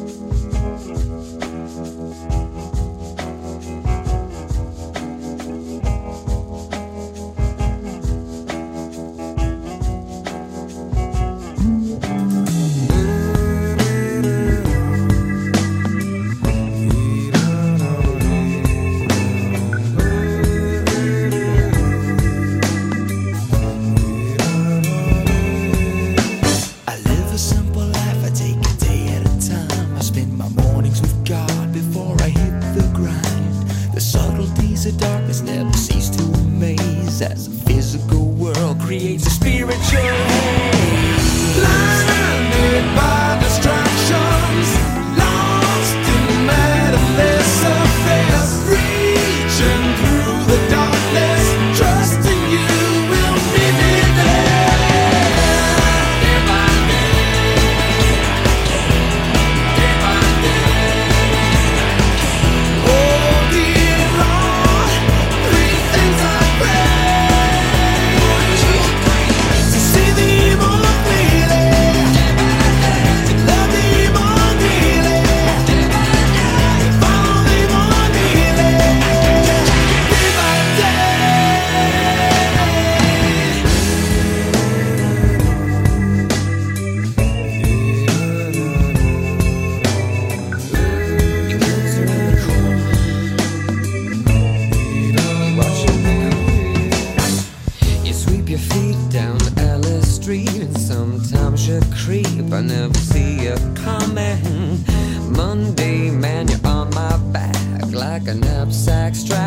The darkness never cease to amaze as the physical world creates a spiritual haze. Blinded by distractions, lost in madness affairs, reaching through the darkness, trusting you will meet me there. Day by day, day by day. Oh dear Lord, three things I pray: to see Thee more clearly, to love Thee more dearly, to follow Thee more nearly, day by day. It comes around the corner, watching you sweep your feet down Ellis Street, and sometimes you creep. I never see you coming. Monday, man, you're on my back like a knapsack strap.